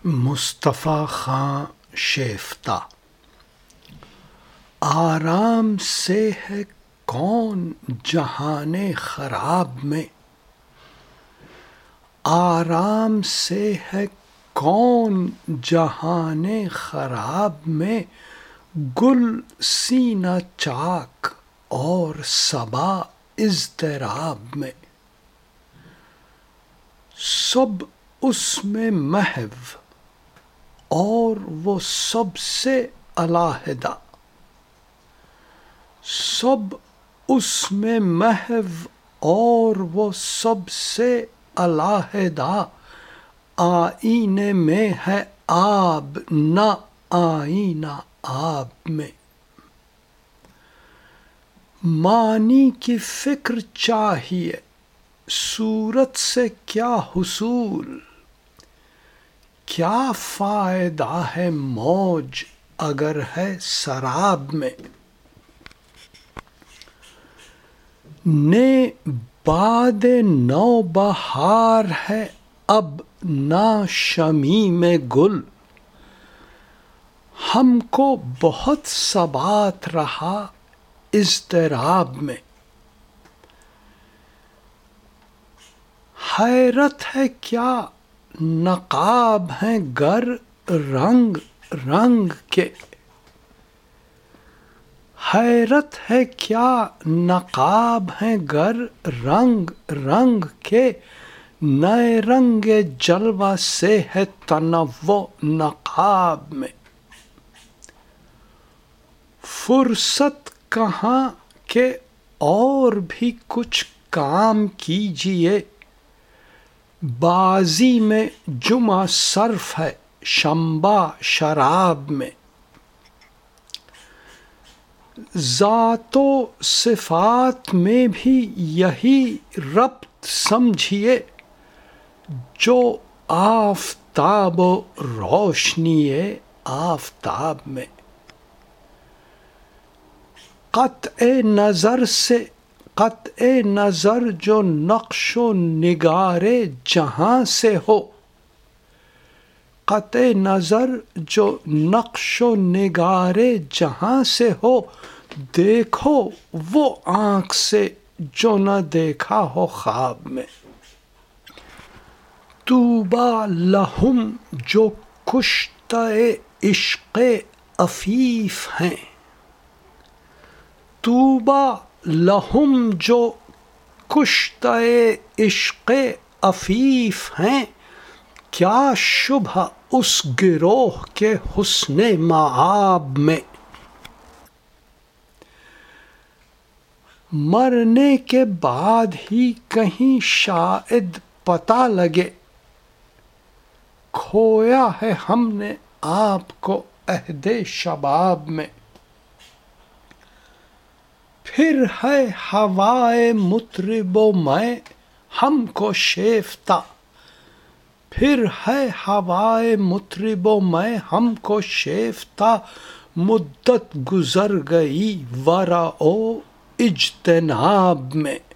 مصطفیٰ خان شیفتہ۔ آرام سے ہے کون جہان خراب میں، آرام سے ہے کون جہان خراب میں، گل سینہ چاک اور صبا اضطراب میں، سب اس میں محو اور وہ سب سے علیحدہ، سب اس میں محو اور وہ سب سے علیحدہ، آئینے میں ہے آب نہ آئینہ آب میں، معنی کی فکر چاہیے صورت سے کیا حصول، کیا فائدہ ہے موج اگر ہے سراب میں، نے باد نو بہار ہے اب نہ شمیم گل، ہم کو بہت ثبات رہا اضطراب میں، حیرت ہے کیا نقاب ہیں گر رنگ رنگ کے، حیرت ہے کیا نقاب ہیں گر رنگ رنگ کے، نئے رنگ جلوہ سے ہے تنوع نقاب میں، فرصت کہاں کہ اور بھی کچھ کام کیجیے، بازی میں جمعہ صرف ہے شنبہ شراب میں، ذات و صفات میں بھی یہی ربط سمجھیے، جو آفتاب و روشنی آفتاب میں، قطع نظر جو نقش و نگار جہاں سے ہو، قطع نظر جو نقش و نگار جہاں سے ہو، دیکھو وہ آنکھ سے جو نہ دیکھا ہو خواب میں، طوبیٰ لہم جو کشتہ عشق عفیف ہیں، طوبیٰ لہم جو کشتہ عشق عفیف ہیں، کیا شبہ اس گروہ کے حسن مآب میں، مرنے کے بعد ہی کہیں شاید پتہ لگے، کھویا ہے ہم نے آپ کو عہد شباب میں، پھر ہے ہوائے مطرب و میں ہم کو شیفتہ، پھر ہے ہوائے مطرب و میں ہم کو شیفتہ، مدت گزر گئی ورع و اجتناب میں۔